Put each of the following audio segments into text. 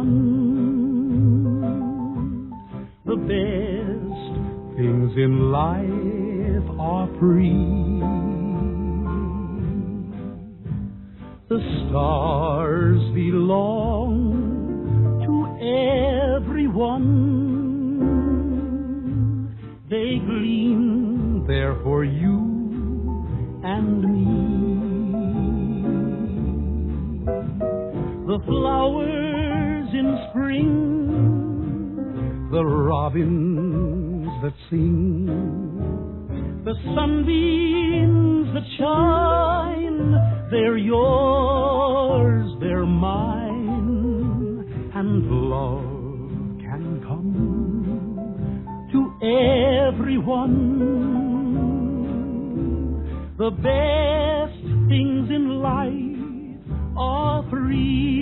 everyone. The best things in life are free. The stars belong to everyone. They gleam there for you and me. The flowers in spring, the robins that sing, the sunbeams that shine, they're yours, they're mine, and love can come to everyone. The best things in life are free.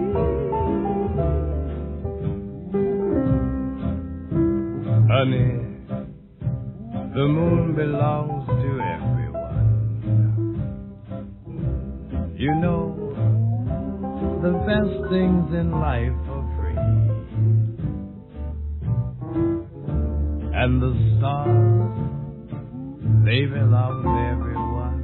Honey, the moon belongs to everyone. You know, the best things in life are free. And the stars, they belong to everyone.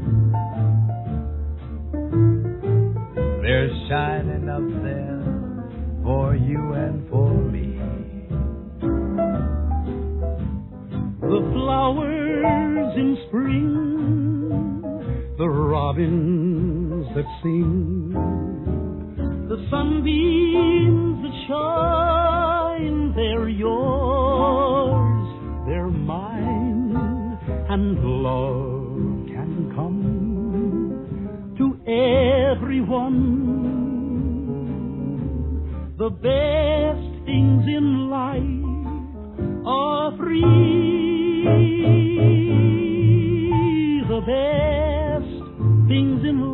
They're shining up there for you and for me. The flowers in spring, the robins that sing, the sunbeams that shine, they're yours, they're mine, and love can come to everyone. The best things in life are free. The best things in life